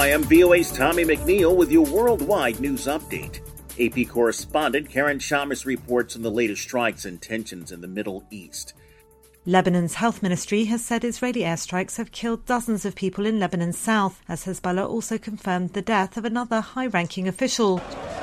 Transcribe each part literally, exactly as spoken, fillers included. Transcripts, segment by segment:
Hi, I'm V O A's Tommy McNeil with your worldwide news update. A P correspondent Karen Shamas reports on the latest strikes and tensions in the Middle East. Lebanon's health ministry has said Israeli airstrikes have killed dozens of people in Lebanon's south, as Hezbollah also confirmed the death of another high-ranking official.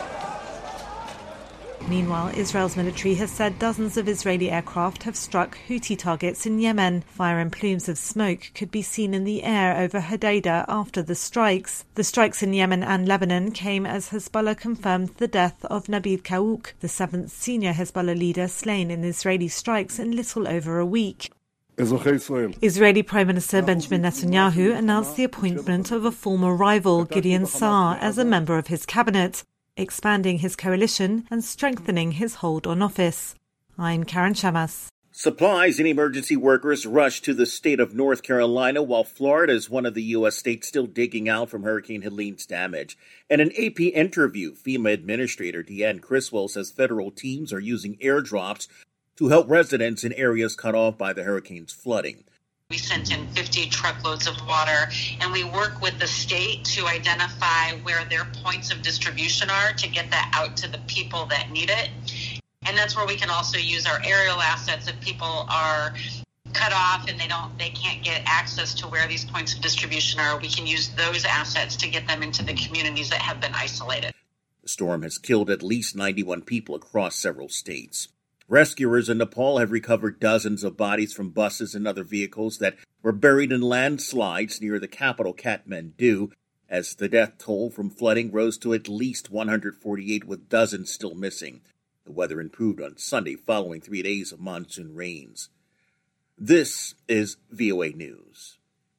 Meanwhile, Israel's military has said dozens of Israeli aircraft have struck Houthi targets in Yemen. Fire and plumes of smoke could be seen in the air over Hodeidah after the strikes. The strikes in Yemen and Lebanon came as Hezbollah confirmed the death of Nabil Kaouk, the seventh senior Hezbollah leader slain in Israeli strikes in little over a week. Israeli Prime Minister Benjamin Netanyahu announced the appointment of a former rival, Gideon Saar, as a member of his cabinet, expanding his coalition and strengthening his hold on office. I'm Karen Shamas. Supplies and emergency workers rushed to the state of North Carolina while Florida is one of the U S states still digging out from Hurricane Helene's damage. In an A P interview, FEMA Administrator Deanne Criswell says federal teams are using airdrops to help residents in areas cut off by the hurricane's flooding. We sent in fifty truckloads of water, and we work with the state to identify where their points of distribution are to get that out to the people that need it. And that's where we can also use our aerial assets if people are cut off and they don't, they can't get access to where these points of distribution are. We can use those assets to get them into the communities that have been isolated. The storm has killed at least ninety-one people across several states. Rescuers in Nepal have recovered dozens of bodies from buses and other vehicles that were buried in landslides near the capital, Kathmandu, as the death toll from flooding rose to at least one hundred forty-eight, with dozens still missing. The weather improved on Sunday following three days of monsoon rains. This is V O A News.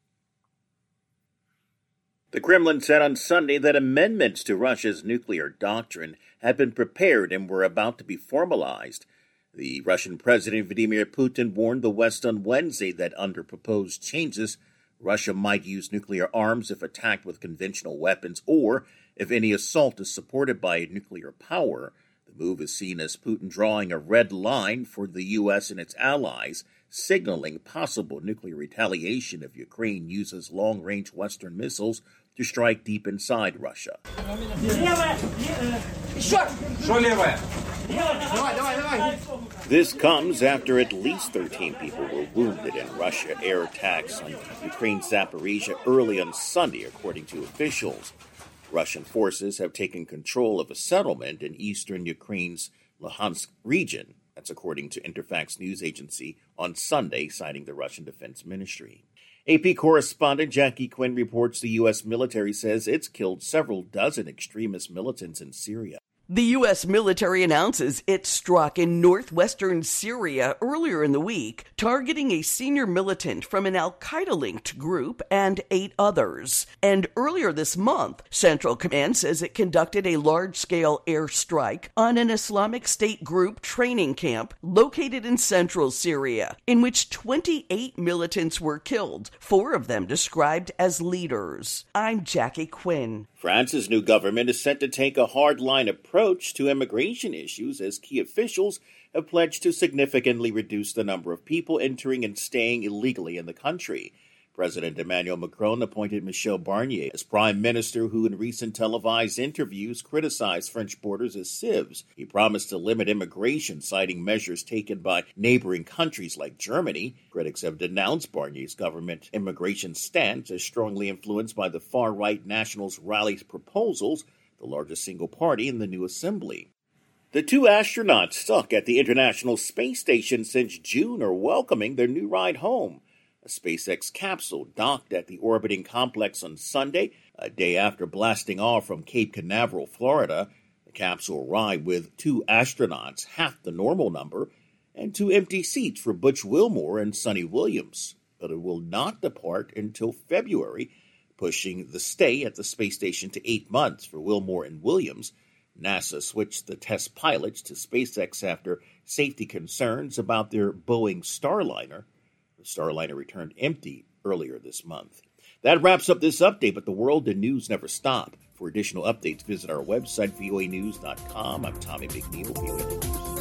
The Kremlin said on Sunday that amendments to Russia's nuclear doctrine had been prepared and were about to be formalized. The Russian President Vladimir Putin warned the West on Wednesday that under proposed changes, Russia might use nuclear arms if attacked with conventional weapons or if any assault is supported by a nuclear power. The move is seen as Putin drawing a red line for the U S and its allies, signaling possible nuclear retaliation if Ukraine uses long-range Western missiles to strike deep inside Russia. This comes after at least thirteen people were wounded in Russian air attacks on Ukraine's Zaporizhzhia early on Sunday, according to officials. Russian forces have taken control of a settlement in eastern Ukraine's Luhansk region. That's according to Interfax news agency on Sunday, citing the Russian Defense Ministry. A P correspondent Jackie Quinn reports the U S military says it's killed several dozen extremist militants in Syria. The U S military announces it struck in northwestern Syria earlier in the week, targeting a senior militant from an al-Qaeda-linked group and eight others. And earlier this month, Central Command says it conducted a large-scale airstrike on an Islamic State group training camp located in central Syria, in which twenty-eight militants were killed, four of them described as leaders. I'm Jackie Quinn. France's new government is set to take a hard-line approach to immigration issues as key officials have pledged to significantly reduce the number of people entering and staying illegally in the country. President Emmanuel Macron appointed Michel Barnier as prime minister, who in recent televised interviews criticized French borders as sieves. He promised to limit immigration, citing measures taken by neighboring countries like Germany. Critics have denounced Barnier's government immigration stance as strongly influenced by the far-right Nationals Rally's proposals, the largest single party in the new assembly. The two astronauts stuck at the International Space Station since June are welcoming their new ride home. A SpaceX capsule docked at the orbiting complex on Sunday, a day after blasting off from Cape Canaveral, Florida. The capsule arrived with two astronauts, half the normal number, and two empty seats for Butch Wilmore and Sonny Williams. But it will not depart until February, pushing the stay at the space station to eight months for Wilmore and Williams. NASA switched the test pilots to SpaceX after safety concerns about their Boeing Starliner. Starliner returned empty earlier this month. That wraps up this update, but the world and news never stop. For additional updates, visit our website, V O A news dot com. I'm Tommy McNeil, V O A News.